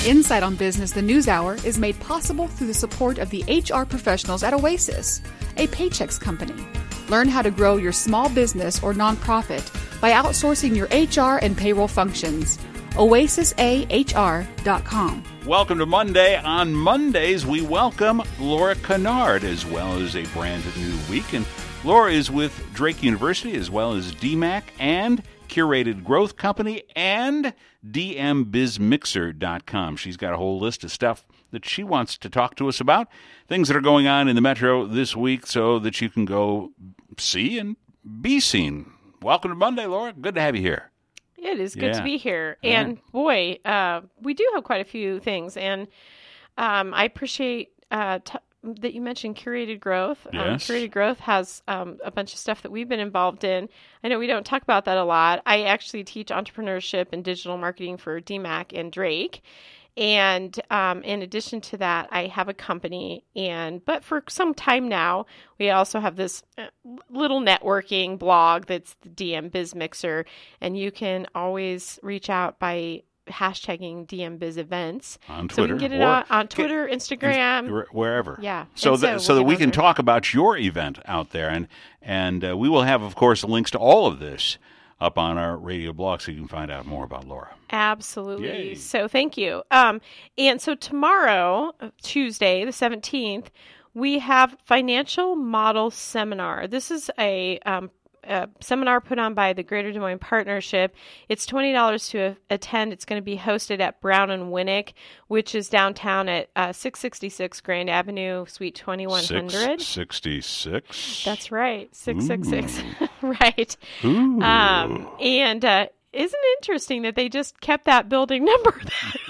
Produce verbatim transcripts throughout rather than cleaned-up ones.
Insight on Business, the News Hour, is made possible through the support of the H R professionals at Oasis, a Paychex company. Learn how to grow your small business or nonprofit by outsourcing your H R and payroll functions. oasis a h r dot com. Welcome to Monday. On Mondays, we welcome Laura Kennard, as well as a brand new week. And Laura is with Drake University, as well as D MAC and Curated Growth Company and d m biz mixer dot com. She's got a whole list of stuff that she wants to talk to us about, things that are going on in the Metro this week so that you can go see and be seen. Welcome to Monday, Laura. Good to have you here. It is good yeah. to be here. And yeah. boy, uh, we do have quite a few things. And um, I appreciate uh, t- that you mentioned Curated Growth. Yes. Um, Curated Growth has um, a bunch of stuff that we've been involved in. I know we don't talk about that a lot. I actually teach entrepreneurship and digital marketing for D MAC and Drake. And um, in addition to that, I have a company. And but for some time now, we also have this little networking blog that's the D M Biz Mixer. And you can always reach out by hashtagging D M Biz Events. On Twitter. So we can get it on, on Twitter, get, Instagram. Wherever. Yeah. So, and that, so, so we'll that we can there. talk about your event out there. And, and uh, we will have, of course, links to all of this up on our radio blog so you can find out more about Laura. Absolutely. Yay. So thank you. Um, and so tomorrow, Tuesday, the seventeenth, we have Financial Model Seminar. This is a, um, a seminar put on by the Greater Des Moines Partnership. It's twenty dollars to a- attend. It's going to be hosted at Brown and Winnick, which is downtown at uh, six sixty-six Grand Avenue, Suite twenty-one hundred. six sixty-six? That's right. six sixty-six. Right. Ooh. Um, and uh, isn't it interesting that they just kept that building number?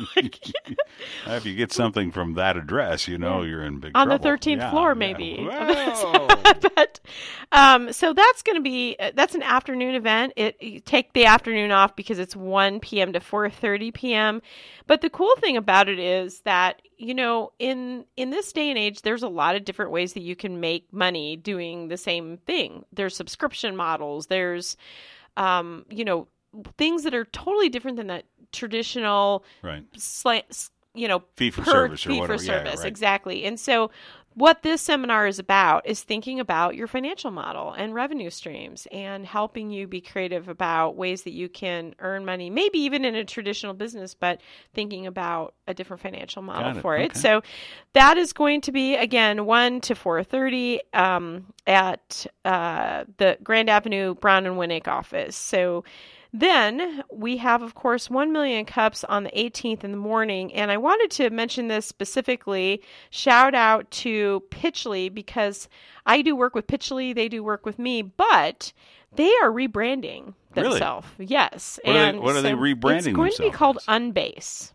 If you get something from that address, you know yeah. you're in big on trouble. On the thirteenth yeah, floor, yeah. maybe. Whoa. But um, so that's going to be, that's an afternoon event. It you take the afternoon off because it's one p.m. to four thirty p.m. But the cool thing about it is that, you know, in in this day and age, there's a lot of different ways that you can make money doing the same thing. There's subscription models. There's, um, you know, things that are totally different than that traditional, right. slant, you know, fee for per, service or fee whatever. for service, yeah, right. exactly. And so what this seminar is about is thinking about your financial model and revenue streams and helping you be creative about ways that you can earn money, maybe even in a traditional business, but thinking about a different financial model Got it. for Okay. it. So that is going to be, again, one to four thirty um, at uh, the Grand Avenue Brown and Winnick office. So then we have, of course, one million Cups on the eighteenth in the morning. And I wanted to mention this specifically. Shout out to Pitchly, because I do work with Pitchly. They do work with me, but they are rebranding themselves. Really? Yes. What are and they, what are so they rebranding It's going to be called Unbase.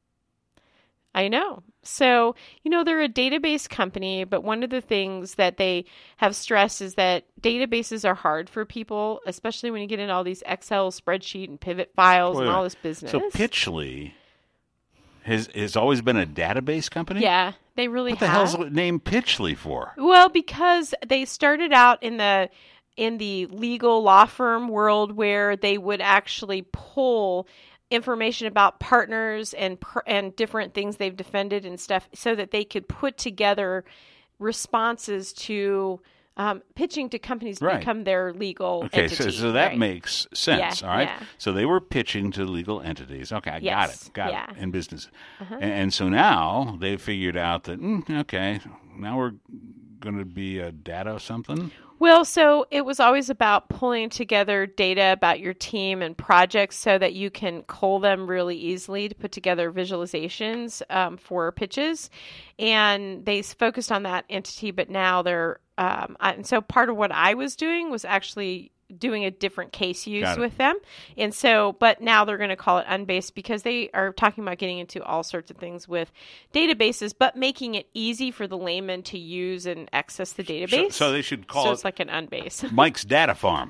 I know. So, you know, they're a database company, but one of the things that they have stressed is that databases are hard for people, especially when you get into all these Excel spreadsheet and pivot files Wait, and all this business. So Pitchly has, has always been a database company? Yeah, they really What the have. hell's it named Pitchly for? Well, because they started out in the in the legal law firm world where they would actually pull information about partners and and different things they've defended and stuff so that they could put together responses to um, pitching to companies to Right. become their legal Okay, entity. so, so that right. makes sense, Yeah, all right? yeah. So they were pitching to legal entities. Okay, I got Yes, it, got yeah. it, in business. Uh-huh. And, and so now they've figured out that, mm, okay, now we're going to be a data something? Well, so it was always about pulling together data about your team and projects so that you can cull them really easily to put together visualizations um, for pitches. And they focused on that entity, but now they're, um, and so part of what I was doing was actually doing a different case use with them. And so, but now they're going to call it Unbase because they are talking about getting into all sorts of things with databases, but making it easy for the layman to use and access the database. So, so they should call so it it's like an Unbase. Mike's Data Farm.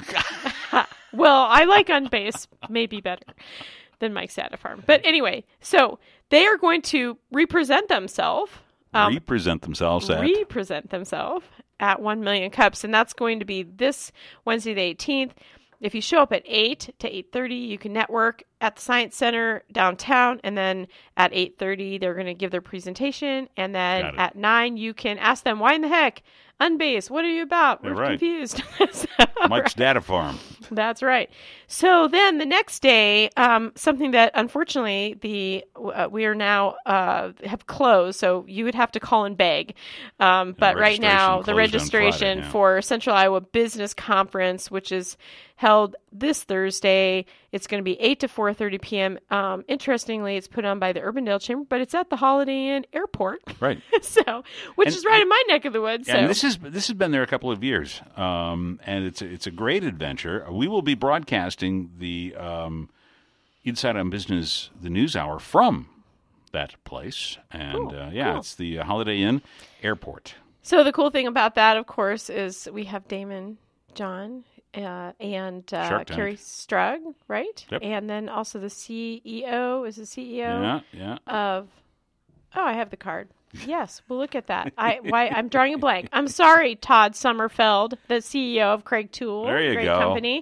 Well, I like Unbase maybe better than Mike's Data Farm. But anyway, so they are going to represent themselves. Um, represent themselves at? Represent themselves at one million Cups. And that's going to be this Wednesday the eighteenth. If you show up at eight to eight thirty, you can network. at the Science Center downtown, and then at eight thirty they're going to give their presentation, and then at nine you can ask them, why in the heck, Unbase, what are you about? We're right. confused. so, Mike's right. Data Farm. That's right. So then the next day, um, something that unfortunately the uh, we are now uh, have closed, so you would have to call and beg. Um, but right now, the registration Friday, yeah. for Central Iowa Business Conference, which is held this Thursday, it's going to be eight to four thirty p.m. Um, interestingly, it's put on by the Urbandale Chamber, but it's at the Holiday Inn Airport. Right. so, which and, is right in my neck of the woods. So. And this is this has been there a couple of years, um, and it's a, it's a great adventure. We will be broadcasting the um, Inside on Business, the News Hour, from that place, and cool, uh, yeah, cool. it's the uh, Holiday Inn Airport. So the cool thing about that, of course, is we have Damon John. Uh, and uh, Carrie Strug, right? Yep. And then also the C E O is the C E O yeah, yeah. of. Oh, I have the card. Yes, well, look at that. I why I'm drawing a blank. I'm sorry, Todd Sommerfeld, the C E O of Craig Tool, there you great go. company.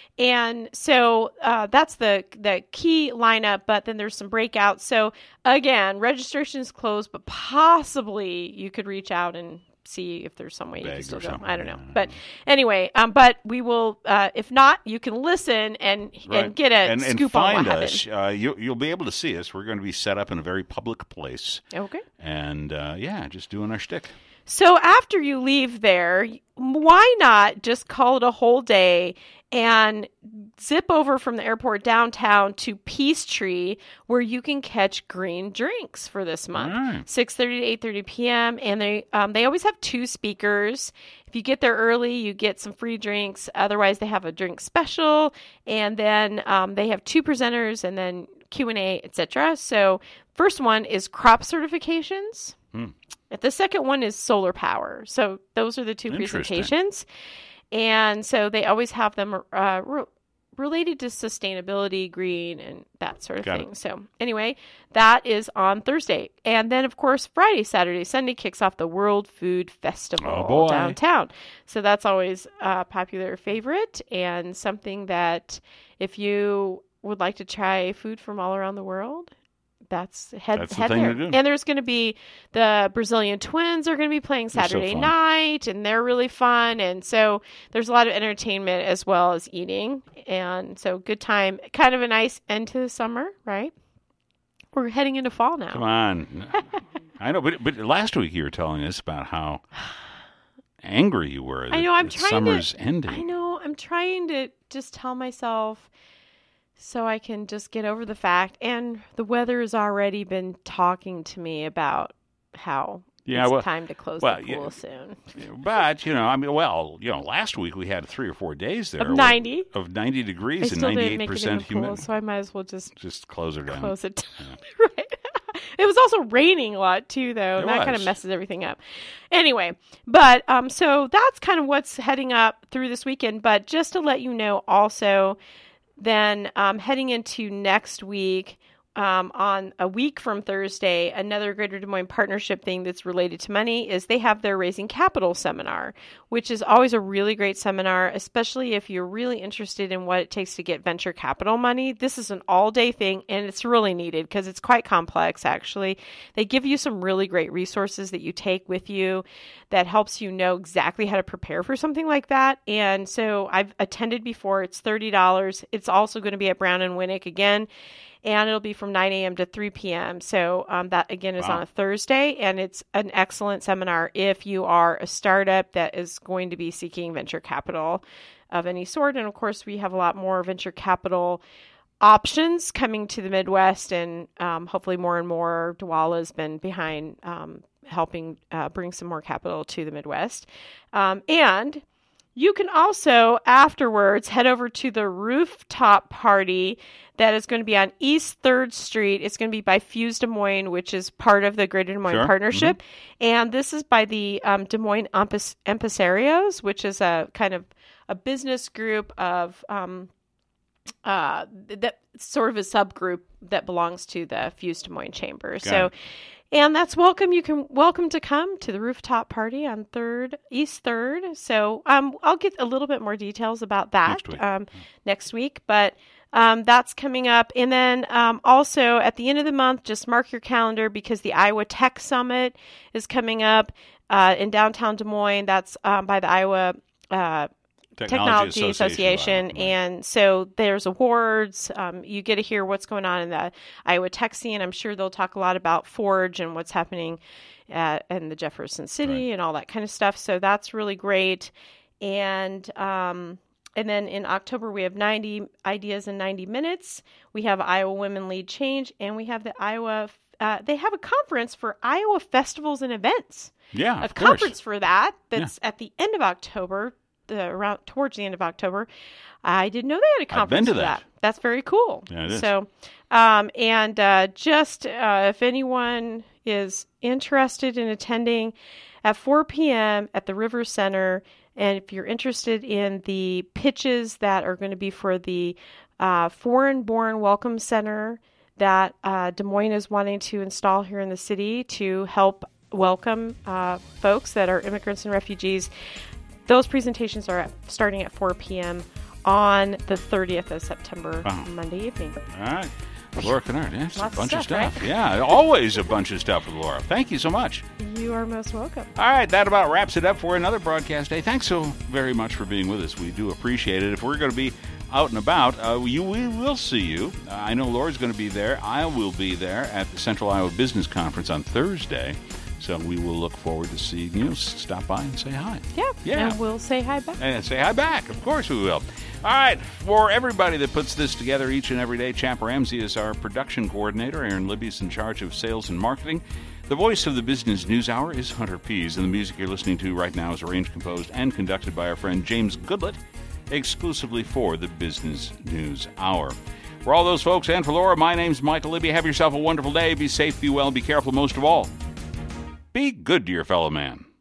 And so uh, that's the the key lineup, but then there's some breakouts. So again, registration is closed, but possibly you could reach out and see if there's some way you can still go. I don't know. But anyway, um, but we will, uh, if not, you can listen and right. and get a and, scoop and find on what us. Uh, you, you'll be able to see us. We're going to be set up in a very public place. Okay. And, uh, yeah, just doing our shtick. So after you leave there, why not just call it a whole day and zip over from the airport downtown to Peachtree, where you can catch green drinks for this month, right. six thirty to eight thirty p.m. And they um, they always have two speakers. If you get there early, you get some free drinks. Otherwise, they have a drink special, and then um, they have two presenters, and then Q and A, et cetera. So first one is crop certifications. Hmm. The second one is solar power. So those are the two presentations. And so they always have them uh, re- related to sustainability, green, and that sort of Got thing. it. So anyway, that is on Thursday. And then, of course, Friday, Saturday, Sunday kicks off the World Food Festival oh boy. downtown. So that's always a popular favorite and something that if you would like to try food from all around the world, That's head, That's head the thing there. to do. And there's going to be the Brazilian Twins are going to be playing They're so Saturday fun. night, and they're really fun. And so there's a lot of entertainment as well as eating. And so good time. Kind of a nice end to the summer, right? We're heading into fall now. Come on. I know, but but last week you were telling us about how angry you were that, I know. I'm that trying summer's to. ending. I know. I'm trying to just tell myself so I can just get over the fact. And the weather has already been talking to me about how Yeah, it's well- time to close well, the yeah. pool soon. But, you know, I mean, well, you know, last week we had three or four days there. Of where- ninety. Of ninety I degrees and still didn't make it in ninety-eight percent the pool, humidity. so I might as well just Just close her down. close it down. right. It was also raining a lot too, though. It and that kind of was. messes everything up. Anyway, but um, so that's kind of what's heading up through this weekend. But just to let you know, also, then um, heading into next week. Um, on a week from Thursday, another Greater Des Moines partnership thing that's related to money is they have their Raising Capital seminar, which is always a really great seminar, especially if you're really interested in what it takes to get venture capital money. This is an all-day thing, and it's really needed because it's quite complex, actually. They give you some really great resources that you take with you that helps you know exactly how to prepare for something like that. And so I've attended before. It's thirty dollars. It's also going to be at Brown and Winnick again. And it'll be from nine a.m. to three p.m. So um, that, again, is Wow. on a Thursday. And it's an excellent seminar if you are a startup that is going to be seeking venture capital of any sort. And, of course, we have a lot more venture capital options coming to the Midwest. And um, hopefully more and more. Dwala has been behind um, helping uh, bring some more capital to the Midwest. Um, and you can also, afterwards, head over to the rooftop party that is going to be on East third Street. It's going to be by Fuse Des Moines, which is part of the Greater Des Moines Sure. Partnership. Mm-hmm. And this is by the um, Des Moines Empas- Empresarios, which is a kind of a business group of um, uh, that sort of a subgroup that belongs to the Fuse Des Moines Chamber. Got So. it. And that's welcome. You can welcome to come to the rooftop party on third East third. So um, I'll get a little bit more details about that Next week. um, next week. But Um, that's coming up. And then um, also at the end of the month, just mark your calendar because the Iowa Tech Summit is coming up uh, in downtown Des Moines. That's um, by the Iowa uh, Technology, Technology Association. Association. And so there's awards. Um, you get to hear what's going on in the Iowa tech scene. I'm sure they'll talk a lot about Forge and what's happening at, in the Jefferson City right. and all that kind of stuff. So that's really great. And um, and then in October, we have ninety Ideas in ninety minutes. We have Iowa Women Lead Change. And we have the Iowa, uh, they have a conference for Iowa festivals and events. Yeah, A of conference course. for that that's Yeah. at the end of October. The, around towards the end of October. I didn't know they had a conference I've been to for that. that. That's very cool. Yeah, it is. So, um, and uh, just uh, if anyone is interested in attending at four p.m. at the River Center, and if you're interested in the pitches that are going to be for the uh, Foreign Born Welcome Center that uh, Des Moines is wanting to install here in the city to help welcome uh, folks that are immigrants and refugees, those presentations are at, starting at four p.m. on the thirtieth of September, Wow. Monday evening. All right. Laura Kennard, yeah, it's a Lots of bunch of stuff, stuff. right? Yeah, always a bunch of stuff with Laura. Thank you so much. You are most welcome. All right, that about wraps it up for another broadcast day. Thanks so very much for being with us. We do appreciate it. If we're going to be out and about, uh, you, we will see you. Uh, I know Laura's going to be there. I will be there at the Central Iowa Business Conference on Thursday. So we will look forward to seeing you. Stop by and say hi. Yeah. Yeah. And we'll say hi back. And say hi back. Of course we will. All right. For everybody that puts this together each and every day, Champ Ramsey is our production coordinator. Aaron Libby is in charge of sales and marketing. The voice of the Business News Hour is Hunter Pease, and the music you're listening to right now is arranged, composed, and conducted by our friend James Goodlett, exclusively for the Business News Hour. For all those folks and for Laura, my name's Michael Libby. Have yourself a wonderful day. Be safe, be well, be careful, most of all. Be good to your fellow man.